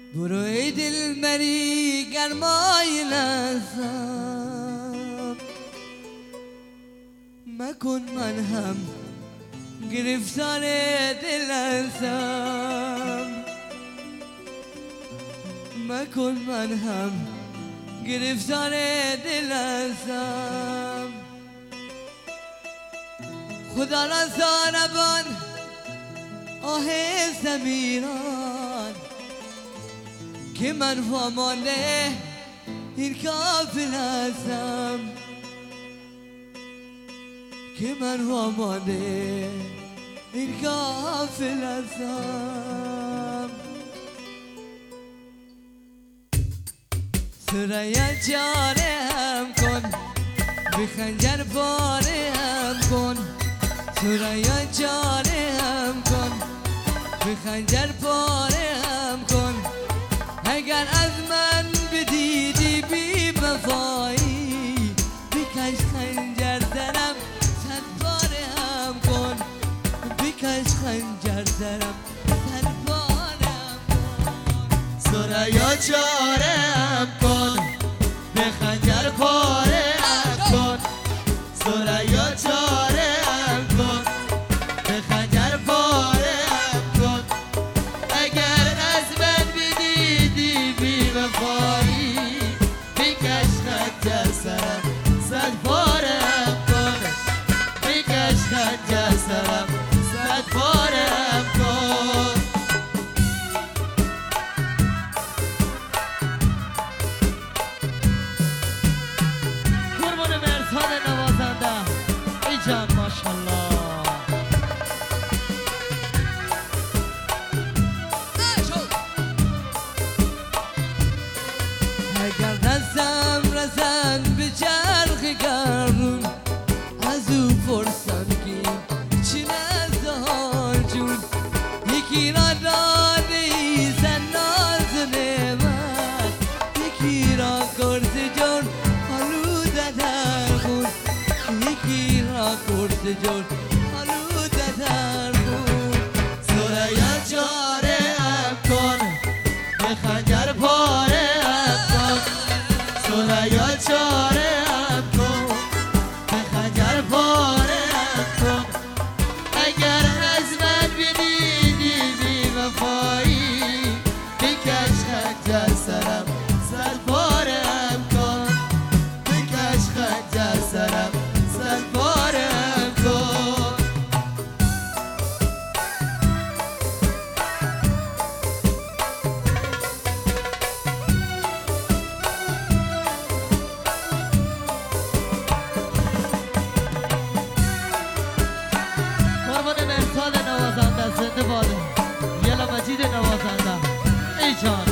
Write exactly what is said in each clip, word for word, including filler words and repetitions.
برو ای دلبری گرمای لحظم مکن من هم گرفتار دلم مکن من هم گرفتار دلم خدا را زاربان آه زمیران که من وامانده این کافل هستم که من وامانده این کافل هستم سریا جاره هم کن به خنجر پاره هم کن سریا جاره هم کن به خنجر پاره هم کن اگر از من بدیدی بی وفایی بکش خنجر زنم صد پاره هم کن بکش خنجر زنم صد پاره هم کن سریا چاره هم کن به خنجر پاره هم کن سریا چاره هم کن به خنجر پاره هم کن اگر از من بدیدی بی وفایی بکش خنجر سرم صد پاره هم کن بکش خنجر سرم صد پاره هم کن قربون مرساد نوازنده ای جان ماشالله اگر دستم رسن به چرخ گردون از او پرسم که چی نزده ها جون یکی را داده ای زن ناز نعمت یکی را کرد جون آلوده در خون یکی را کرد جون آلوده در خون سریا چاره هم کن به خنجر پاره هم کن سریا چاره هم کن به خنجر پاره هم کن اگر از من بدیدی بی وفایی بکش خنجر سرم صد پاره هم کن بکش خنجر سرم صد پاره هم کن قربان مرساد نوازنده زنده باده یلا مجید نوازنده ای جان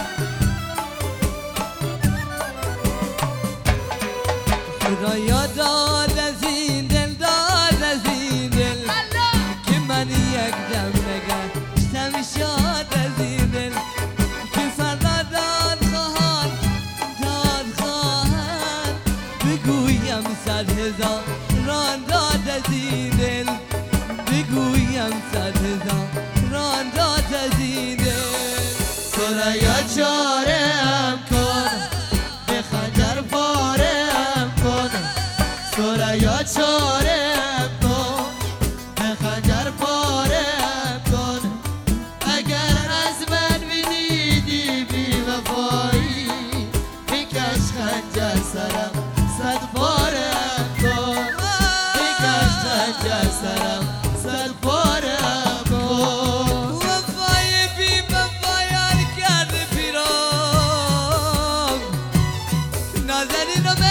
خدایا داد از این دل داد از این دل که من یک دم نگشتم شاد از این دل که فردا داد خواهد داد خواهد بگویم صد هزار ران داد از این دل بگویم صد هزار ران داد از این دل سریا چاره هم کن به خنجر پاره هم کن سریا چاره هم کن به خنجر پاره هم کن اگر از من بدیدی بی وفایی بکش خنجر سرم صد پاره هم کن بکش خنجر سرم صد پاره هم کن وفای بی وفایان کرده پیرام نازنین رو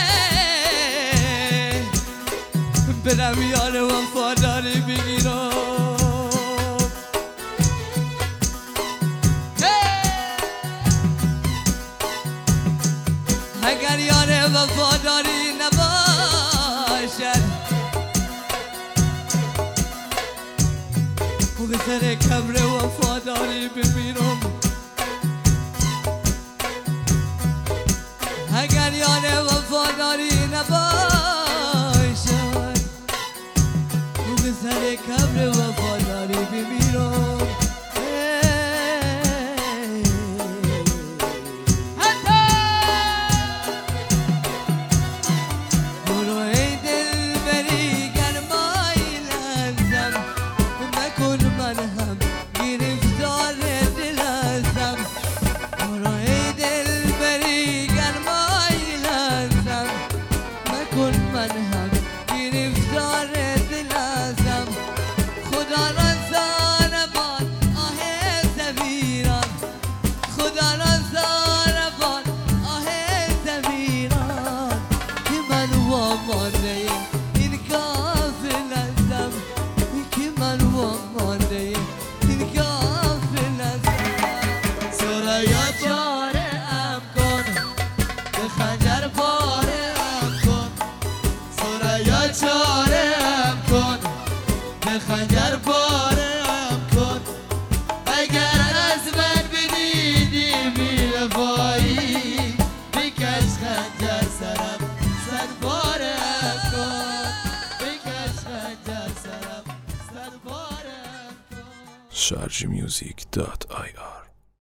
به برم یار وفاداری بگیرم اگر یار وفاداری نباشد و به سر کبر وفاداری بمیرم اگر یار وفاداری نباشد و به سر کبر وفاداری بمیرم خنجر پارم کن اگر از من بدیدی بی وفایی بکش خنجر سرم صد پارم کن بکش خنجر سرم صد پارم کن شارژ میوزیک دات آی آر